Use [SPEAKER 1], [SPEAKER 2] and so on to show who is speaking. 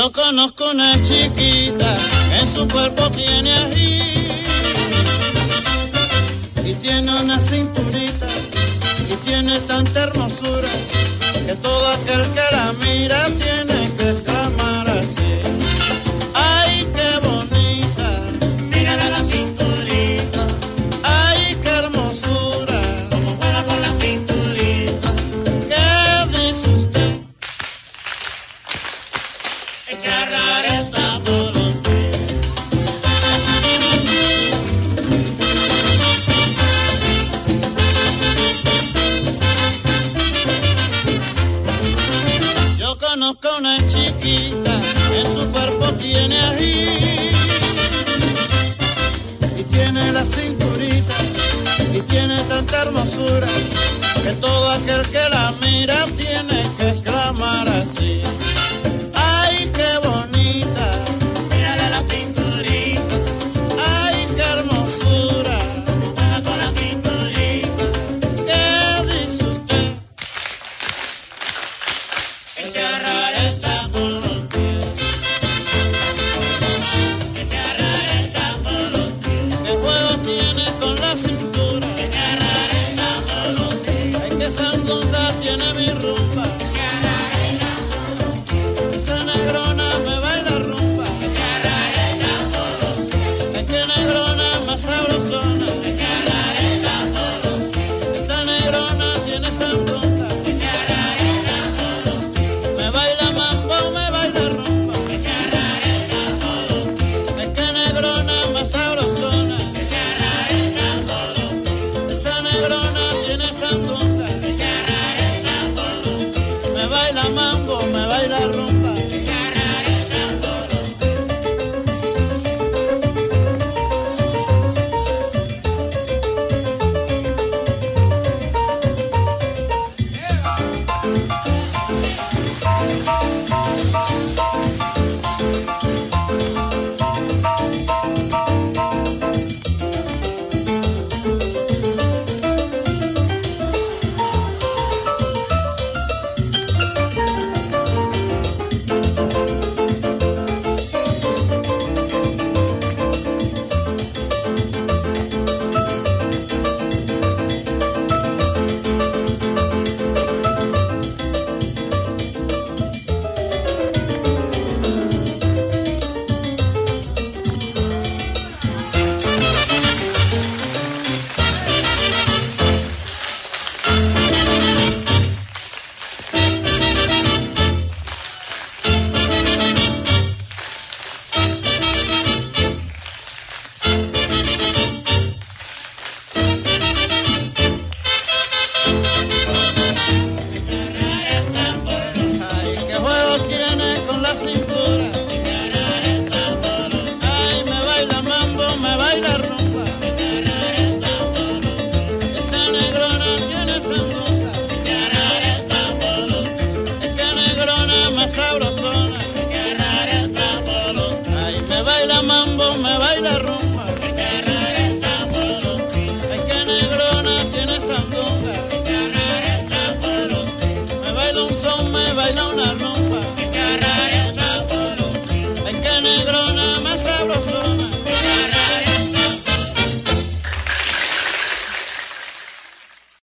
[SPEAKER 1] Yo conozco una chiquita que en su cuerpo tiene ají y tiene una cinturita y tiene tanta hermosura que todo aquel que la mira tiene que exclamar así: ¡ay, qué bonita!
[SPEAKER 2] Mírala la cinturita,
[SPEAKER 1] ¡Ay, qué hermosura!
[SPEAKER 2] como juega con la cinturita.
[SPEAKER 1] ¿Qué dice usted?
[SPEAKER 2] Echa rareza por usted.
[SPEAKER 1] Yo conozco una chiquita que en su cuerpo tiene ají y tiene la cinturita y tiene tanta hermosura que todo aquel que la mira tiene que exclamar así: